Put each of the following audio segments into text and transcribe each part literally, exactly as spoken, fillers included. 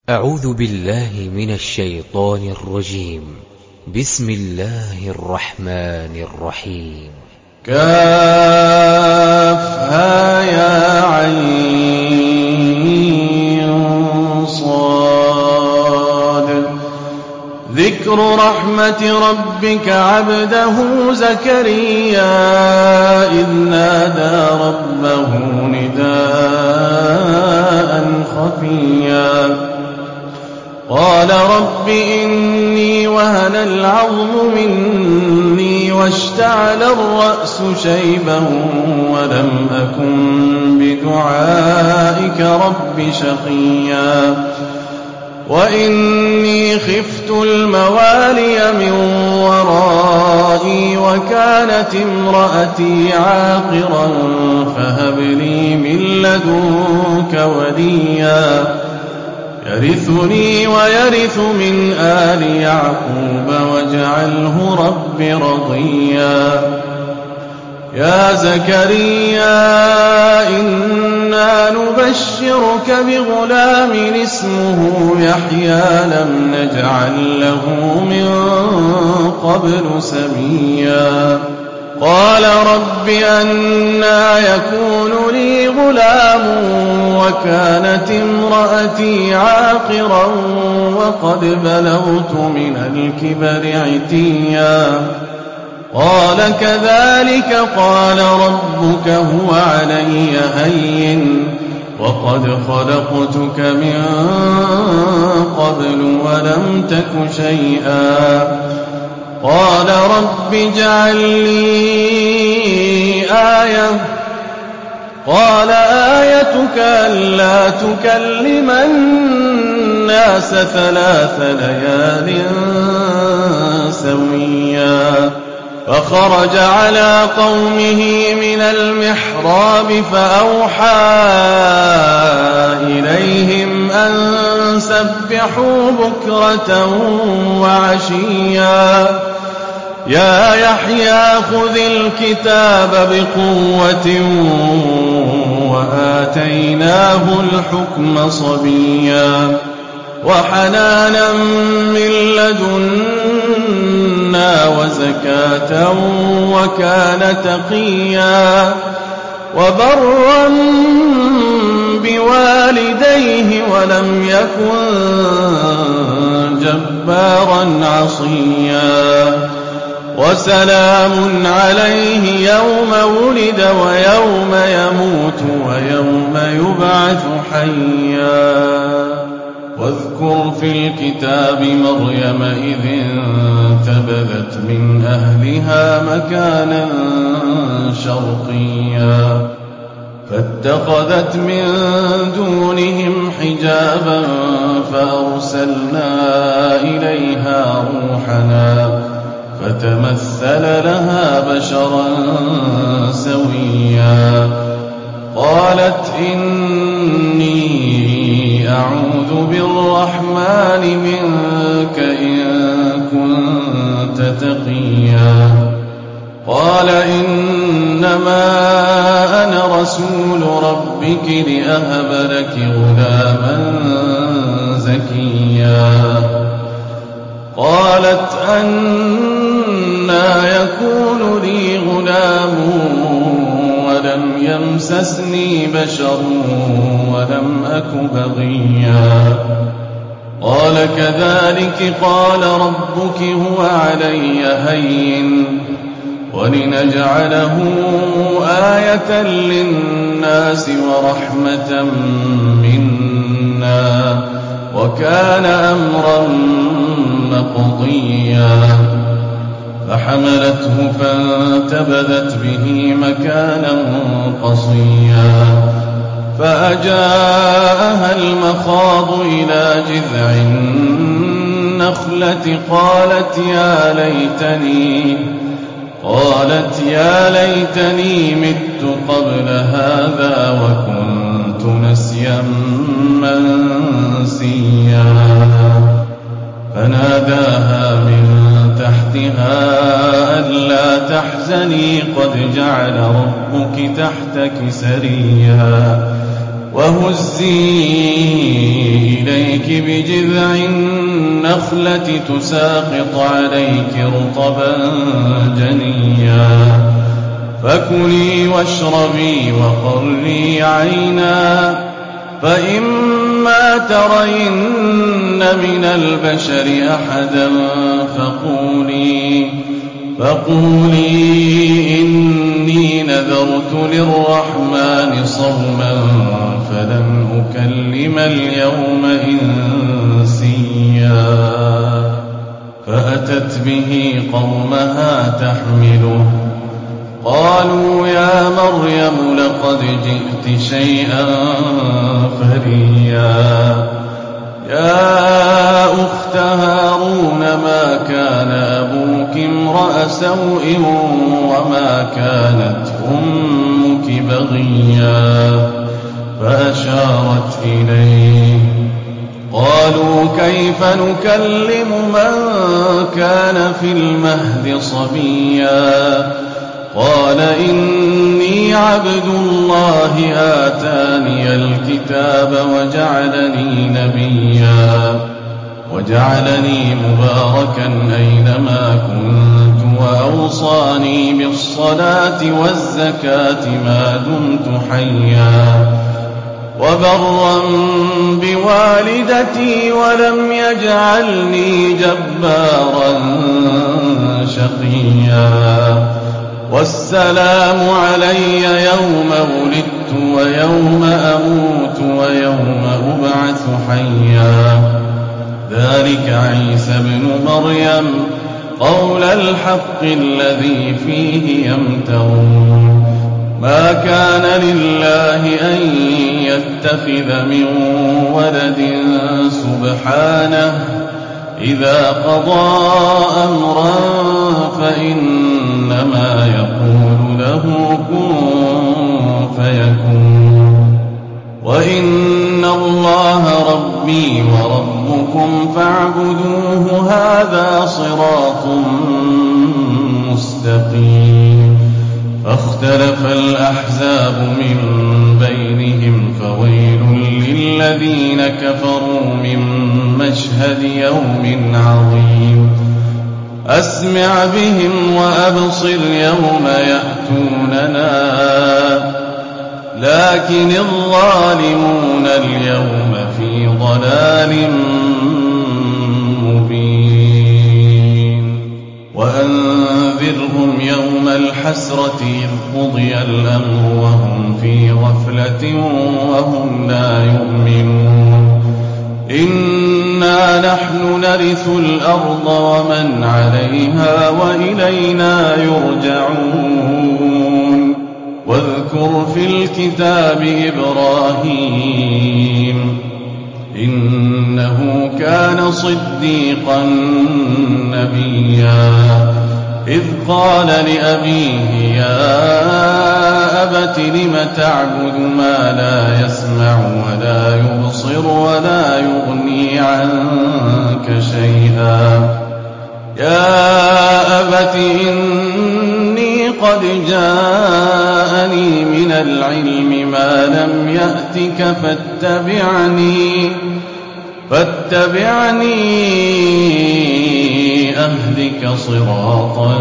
أعوذ بالله من الشيطان الرجيم. بسم الله الرحمن الرحيم. كافها يا عين صاد ذكر رحمة ربك عبده زكريا إذ نادى ربه نداء خفيا قال رب إني وهن العظم مني واشتعل الرأس شيبا ولم أكن بدعائك رب شقيا وإني خفت الموالي من ورائي وكانت امرأتي عاقرا فهب لي من لدنك وليا يرثني ويرث من آل يعقوب واجعله رب رضيا يا زكريا إنا نبشرك بغلام اسمه يحيى لم نجعل له من قبل سميا قال رب أنى يكون لي غلام وكانت امرأتي عاقرا وقد بلغت من الكبر عتيا قال كذلك قال ربك هو علي هين وقد خلقتك من قبل ولم تك شيئا قال رب اجعل لي آية قال آيتك ألا تكلم الناس ثلاث ليال سويا فخرج على قومه من المحراب فأوحى إليهم أن سبحوا بكرة وعشيا يا يحيى خذ الكتاب بقوة وآتيناه الحكم صبيا وحنانا من لدنا وزكاة وكان تقيا وبرا بوالديه ولم يكن جبارا عصيا وسلام عليه يوم ولد ويوم يموت ويوم يبعث حيا واذكر في الكتاب مريم إذ انتبذت من أهلها مكانا شرقيا فاتخذت من دونهم حجابا فأرسلنا إليها روحنا فتمثل لها بشرا سويا قالت إني أعوذ بالرحمن منك إن كنت تقيا قال إنما أنا رسول ربك لأهب لك غلاما زكيا قالت أنى يكون لي غلام ولم يمسسني بشر ولم أك بغيا قال كذلك قال ربك هو علي هين ولنجعله آية للناس ورحمة منا وكان أمرا مقضيا فحملته فانتبذت به مكانا قصيا فأجاءها المخاض إلى جذع النخلة قالت يا ليتني قالت يا ليتني مت قبل هذا وكنت نسيا منسيا فناداها من تحتها ألا تحزني قد جعل ربك تحتك سريا وهزي إليك بجذع النخلة تساقط عليك رطبا جنيا فكلي واشربي وقري عينا فإما ترين من البشر أحدا فقولي, فقولي إني نذرت للرحمن صوما فلن أكلم اليوم إنسيا فأتت به قومها تحمله قالوا يا مريم لقد جئت شيئا فريا يا أخت هارون ما كان أبوك امرأ سوء وما كانت أمك بغيا فأشارت إليه قالوا كيف نكلم من كان في المهد صبيا قال إني عبد الله آتاني الكتاب وجعلني نبيا وجعلني مباركا أينما كنت وأوصاني بالصلاة والزكاة ما دمت حيا وبرا بوالدتي ولم يجعلني جبارا شقيا والسلام علي يوم ولدت ويوم أموت ويوم أبعث حيا ذلك عيسى ابن مريم قول الحق الذي فيه يمترون ما كان لله أن يتخذ من ولد سبحانه إذا قضى أمرا فإنما يقول له كن فيكون وإن الله ربي وربكم فاعبدوه هذا صراط مستقيم فاختلف الأحزاب من بينهم فويل للذين كفروا من مشهد يوم عظيم أسمع بهم وأبصر يوم يأتوننا لكن الظالمون اليوم في ضلال مبين وأنذرهم يوم الحسرة إذ قضي الأمر وهم في غفلة وهم لا يؤمنون إنا نحن نرث الأرض ومن عليها وإلينا يرجعون واذكر في الكتاب إبراهيم إنه كان صديقا نبيا إذ قال لأبيه يا أبت لم تعبد ما لا يسمع ولا يبصر ولا يغني عنك شيئا يا أبت إني قد جاءني من العلم ما لم يأتك فاتبعني فاتبعني أهدك صراطا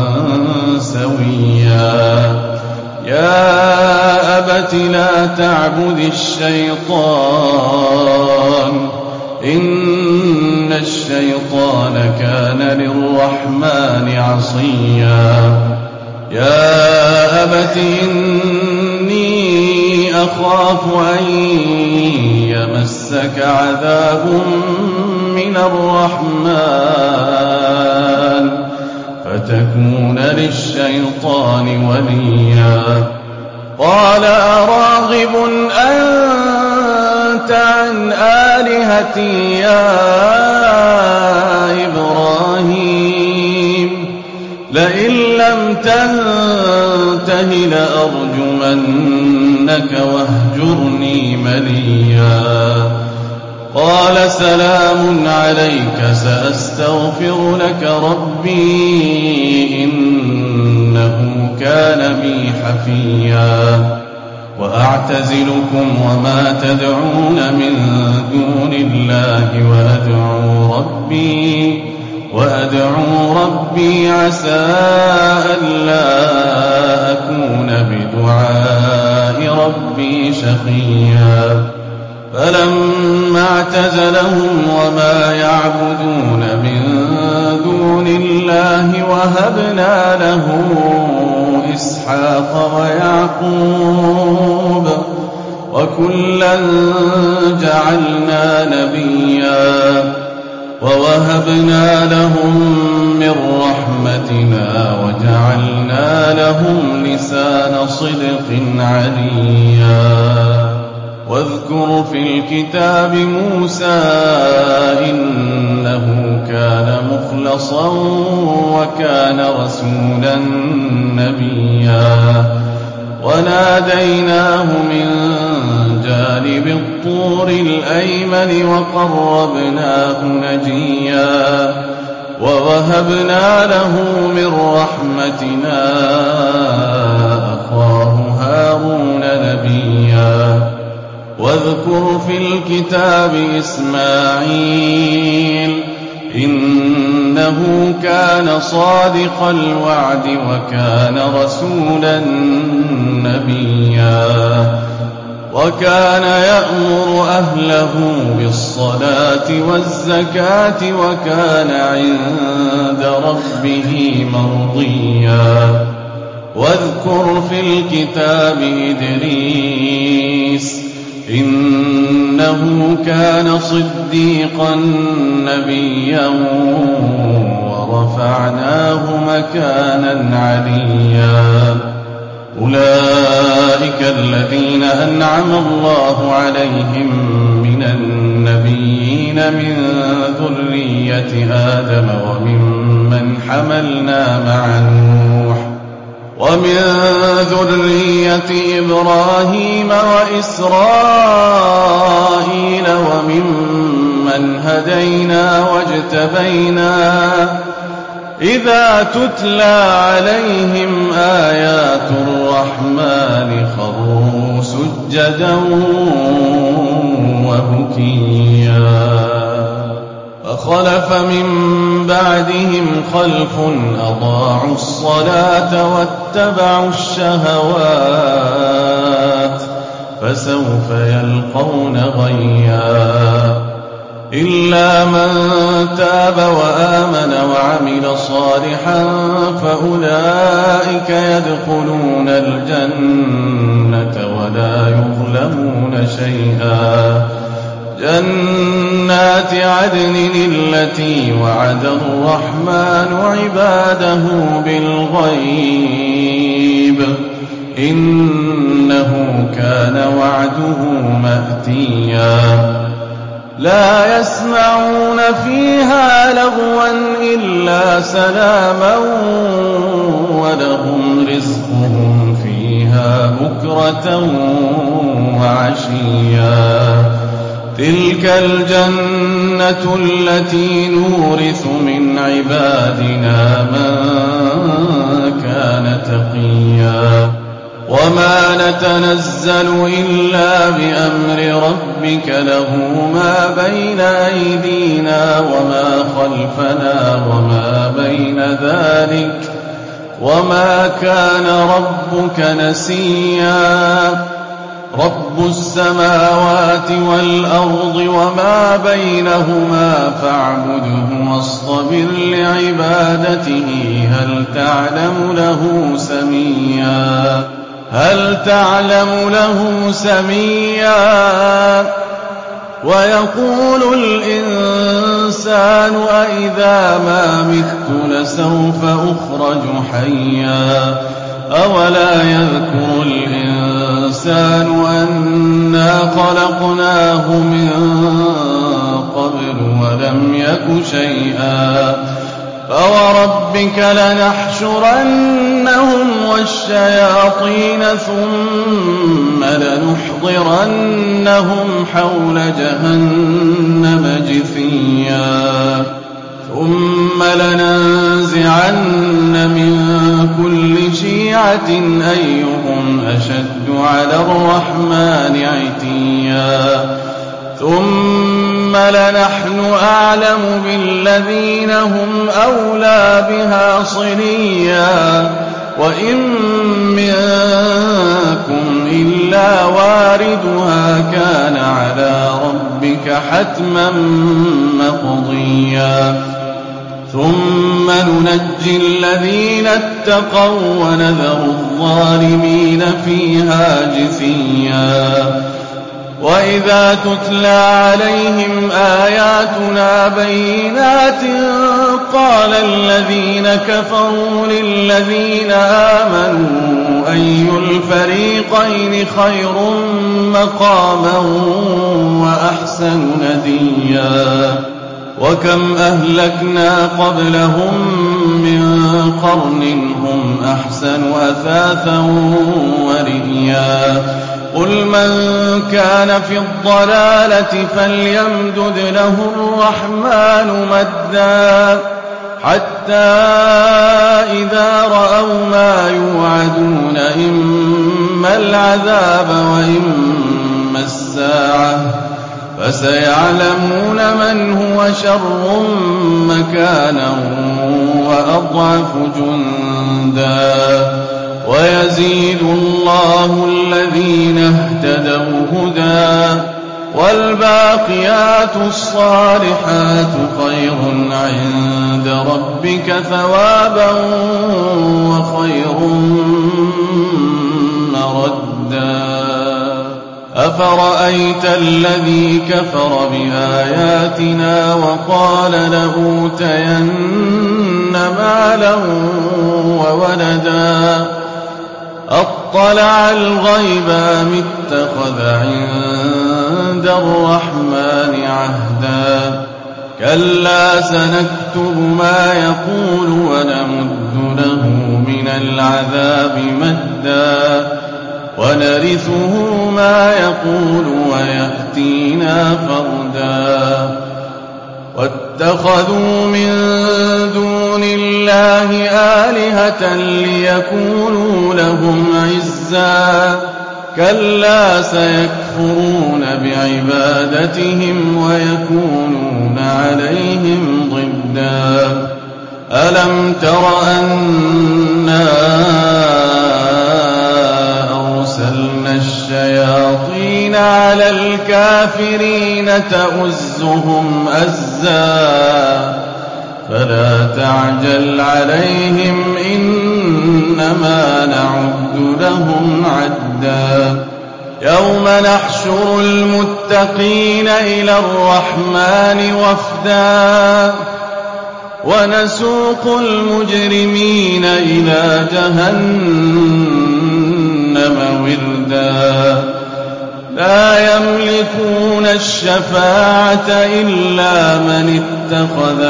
سويا يا أبت لا تعبد الشيطان إن الشيطان كان للرحمن عصيا يا أبت إني أخاف أن يمسك عذاب من الرحمن فتكون للشيطان وليا قال أراغب أنت عن آلهتي يا إبراهيم لئن لم تنته لأرجمنك واهجرني مليا قال سلام عليك سأستغفر لك ربي إنه كان بي حفيا وأعتزلكم وما تدعون من دون الله وأدعو ربي وأدعو ربي عسى ألا أكون بدعاء ربي شقيا فلما اعتزلهم وما يعبدون من دون الله وهبنا له إسحاق ويعقوب وكلا جعلنا نبيا ووهبنا لهم من رحمتنا وجعلنا لهم لسان صدق عليا واذكر في الكتاب موسى إنه كان مخلصا وكان رسولا نبيا وناديناه من جانب الطور الأيمن وقربناه نجيا ووهبنا له من رحمتنا أخاه هارون نبيا واذكر في الكتاب إسماعيل إنه كان صادق الوعد وكان رسولا نبيا وكان يأمر أهله بالصلاة والزكاة وكان عند ربه مرضيا واذكر في الكتاب إدريس إنه كان صديقا نبيا ورفعناه مكانا عليا أولئك الذين أنعم الله عليهم من النبيين من ذرية آدم وممن حملنا مع نوح ومن ذرية إبراهيم وإسرائيل وممن هدينا واجتبينا إذا تتلى عليهم آيات الرحمن خروا سجدا وبكيا فخلف من بعدهم خلف أضاعوا الصلاة واتبعوا الشهوات فسوف يلقون غيا إلا من تاب وآمن وعمل صالحا فأولئك يدخلون الجنة ولا يظلمون شيئا جنات عدن التي وعد الرحمن عباده بالغيب إنه كان وعده مأتيا لا يسمعون فيها لغوا إلا سلاما ولهم رزقهم فيها بكرة وعشيا تلك الجنة التي نورث من عبادنا من كان تقيا وما نتنزل إلا بأمر ربك له ما بين أيدينا وما خلفنا وما بين ذلك وما كان ربك نسيا رب السماوات والأرض وما بينهما فاعبده واصطبر لعبادته هل تعلم له سميا هل تعلم له سميا ويقول الإنسان أإذا ما مت لسوف أخرج حيا أولا يذكر الإنسان أنا خلقناه من قبل ولم يك شيئا فوربك لنحشرنهم والشياطين ثم لنحضرنهم حول جهنم جثيا ثم لننزعن من كل شيعة أيهم أشد على الرحمن عتيا ثم ثم لنحن أعلم بالذين هم أولى بها صليا وإن منكم إلا واردها كان على ربك حتما مقضيا ثم ننجي الذين اتقوا ونذر الظالمين فيها جثيا وإذا تتلى عليهم آياتنا بينات قال الذين كفروا للذين آمنوا أي الفريقين خير مقاما وأحسن نديا وكم أهلكنا قبلهم من قرن هم أحسن أثاثا ورئيا قل من كان في الضلالة فليمدد له الرحمن مدا حتى إذا رأوا ما يوعدون إما العذاب وإما الساعة فسيعلمون من هو شر مكانا وأضعف جندا ويزيد الله الذين اهتدوا هدى والباقيات الصالحات خير عند ربك ثوابا وخير مردا أفرأيت الذي كفر بآياتنا وقال لأوتين مالا وولدا أطلع الغيب أم اتخذ عند الرحمن عهدا كلا سنكتب ما يقول ونمد له من العذاب مدا ونرثه ما يقول ويأتينا فردا واتخذوا من دون الله آلهة ليكونوا لهم عزا كلا سيكفرون بعبادتهم ويكونون عليهم ضدا ألم تر أنا أرسلنا الشياطين على الكافرين تؤزهم أزا فلا تعجل عليهم إنما نعد لهم عدا يوم نحشر المتقين إلى الرحمن وفدا ونسوق المجرمين إلى جهنم وردا لا يملكون الشفاعة إلا من اتخذ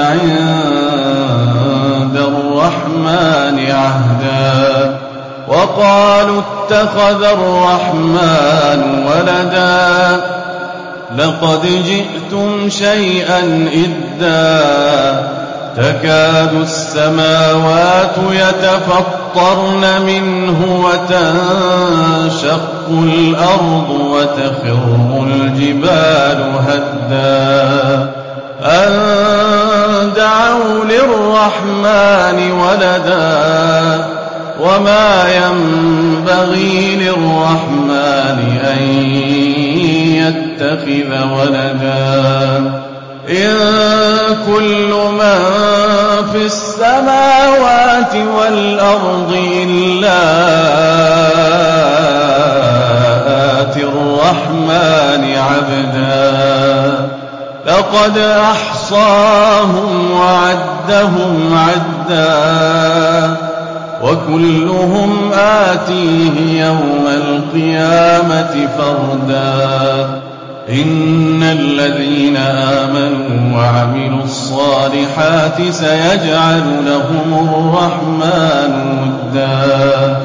عند الرحمن عهدا وقالوا اتخذ الرحمن ولدا لقد جئتم شيئا إدا تكاد السماوات يتفطرن منه وتنشق الأرض وتخر الجبال هدا أن دعوا للرحمن ولدا وما ينبغي للرحمن أن يتخذ ولدا إن كل من في السماوات والأرض إلا آتي الرحمن عبدا لقد أحصاهم وعدهم عدا وكلهم آتيه يوم القيامة فردا إن الذين آمنوا وعملوا الصالحات سيجعل لهم الرحمن ودا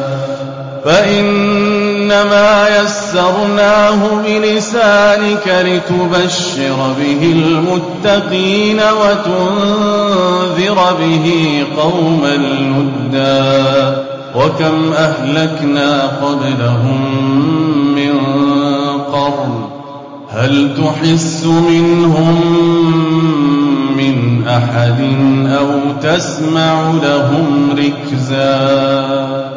فإنما يسرناه بلسانك لتبشر به المتقين وتنذر به قوما لدا وكم أهلكنا قبلهم من قرن هل تحس منهم من أحد أو تسمع لهم ركزا